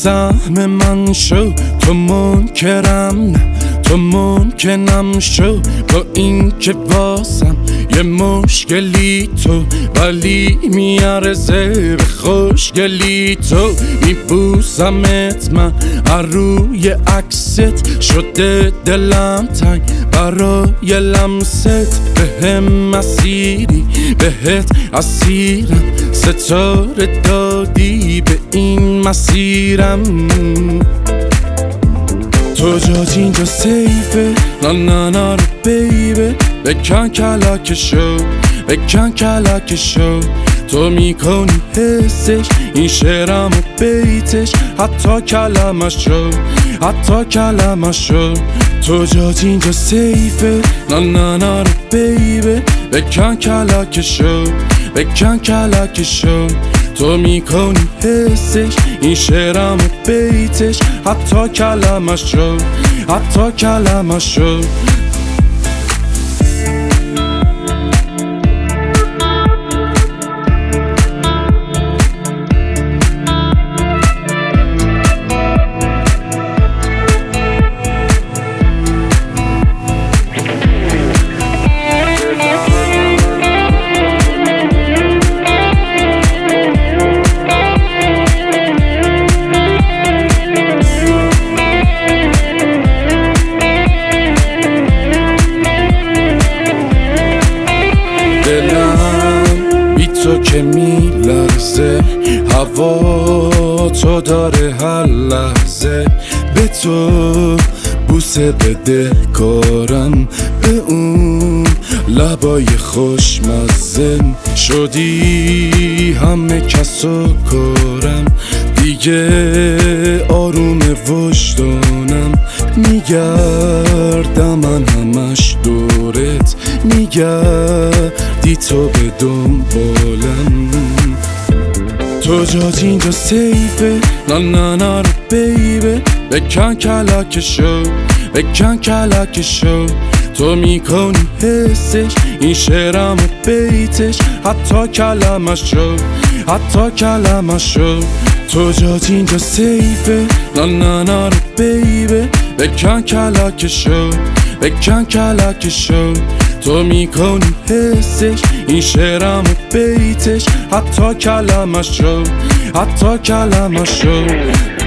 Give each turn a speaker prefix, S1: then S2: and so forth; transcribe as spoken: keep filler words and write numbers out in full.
S1: سهم من شو، تو منکرم نه، تو ممکنم شو، با این که واسم یه مشکلی تو، ولی میارزه به خوشگلی تو. میبوسمت من روی عکست، شده دلم تنگ برای لمست. به هم مسیری بهت اسیرم، ستاره دادی به این مسیرم. تو جات اینجا سیفه، نه نه نه رو بیبه، بکن کلکشو، بکن کلکشو. تو میکنی حسش این شعرم و بیتش، حتی کلمشو، حتی کلمشو. تو جات اینجا سیفه، نه نه نه رو بیبه، بکن کلکشو، بکن کلکشو. تو میکنی حسش این شعرم و بیتش، حتی کلمشو، حتی کلمشو. دلم بی تو که میلرزه، هوا تو داره هر لحظه. به تو بوسه بده کارم، به اون لبای خوشمزه. شدی همه کس و کارم، دیگه آروم وجدانم. میگردم من همش دورت، میگردی تو به دنبالم. تو جات اینجا سیفه، نه نه نه رو بیبه، بکن کلکشو، بکن کلکشو. تو میکنی حسش این شعرم و بیتش، حتی کلمشو، حتی کلمشو. تو جات اینجا سیفه، نه نه نه رو بیبه، بکن کلکشو، بکن کلکشو. تو میکنی حسش این شعرم و بیتش، حتی کلمشو، حتی کلمشو.